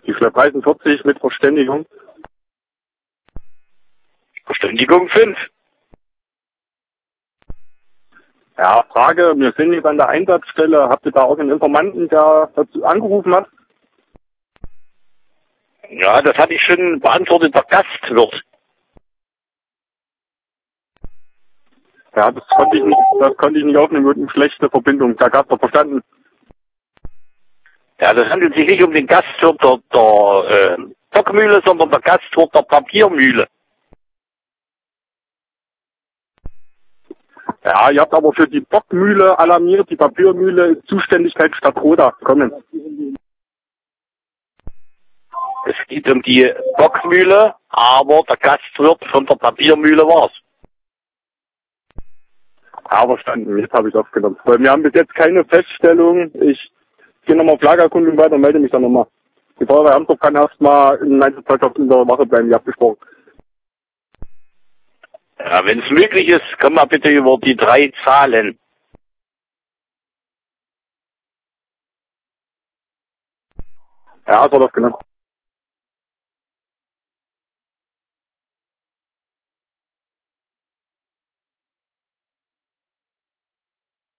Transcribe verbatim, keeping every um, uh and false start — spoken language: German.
Die Schlepp dreiundvierzig mit Verständigung. Verständigung fünf. Ja, Frage, wir sind jetzt an der Einsatzstelle. Habt ihr da auch einen Informanten, der dazu angerufen hat? Ja, das hatte ich schon beantwortet, der Gastwirt. Ja, das konnte ich nicht, das konnte ich nicht aufnehmen mit einer schlechten Verbindung. Da gab's doch verstanden. Ja, das handelt sich nicht um den Gastwirt der, der äh, Bockmühle, sondern der Gastwirt der Papiermühle. Ja, ihr habt aber für die Bockmühle alarmiert, die Papiermühle ist Zuständigkeit Stadt Roda. Kommen. Es geht um die Bockmühle, aber der Gastwirt von der Papiermühle war's. Ja, verstanden. Jetzt habe ich aufgenommen. Weil wir haben bis jetzt keine Feststellung. Ich gehe nochmal auf Lagerkundung weiter und melde mich dann nochmal. Die Feuerwehr Amtsdorf kann erstmal in Einsatzbereitschaft in der Wache bleiben, wie abgesprochen. Ja, wenn es möglich ist, können wir bitte über die drei Zahlen. Ja, so das genau.